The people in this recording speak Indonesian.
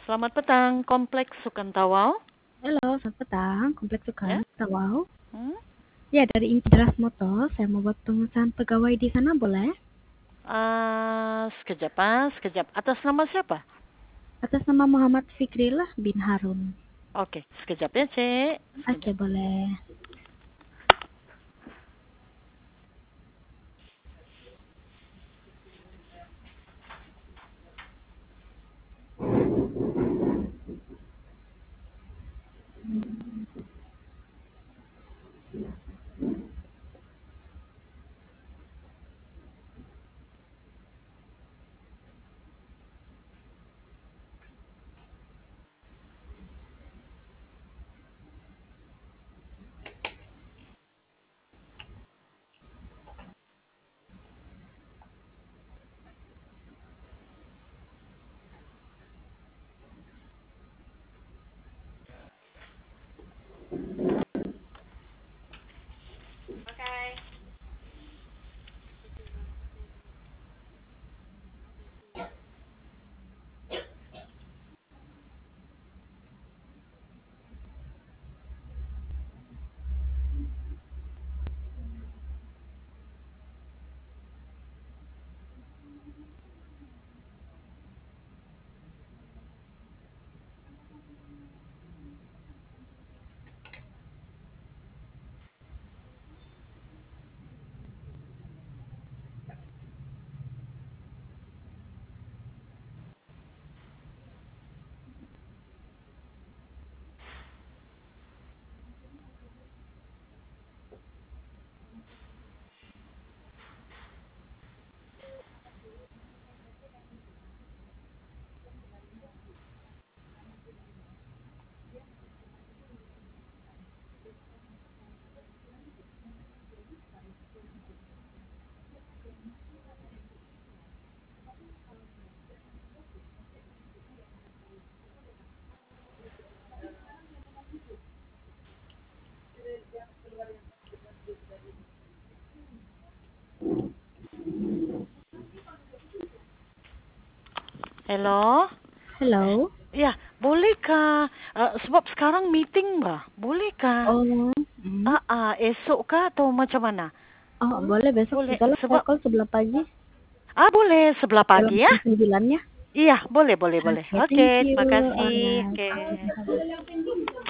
Selamat petang, Kompleks Sukantawau. Halo, selamat petang. Kompleks Ya? Sukantawau. Hmm? Ya, dari Incidras Motor. Saya mau buat pengesahan pegawai di sana, boleh? Sekejap, Pak. Sekejap. Atas nama siapa? Atas nama Muhammad Fikrillah bin Harun. Oke, sekejap ya, Cek. Oke, Sekejap. boleh. Halo? Halo. Ya, bolehkah? Sebab sekarang meeting, Mbak. Bolehkah? Oh, Esok kah atau macam mana? boleh besok Boleh, juga lah. Saya sebab... call sebelah pagi. Boleh. Sebelah Dalam pagi ya? jam 9 ya. Iya, boleh. Oke, Oke, thank you. terima kasih. Alright. Oke. Oke, bye-bye.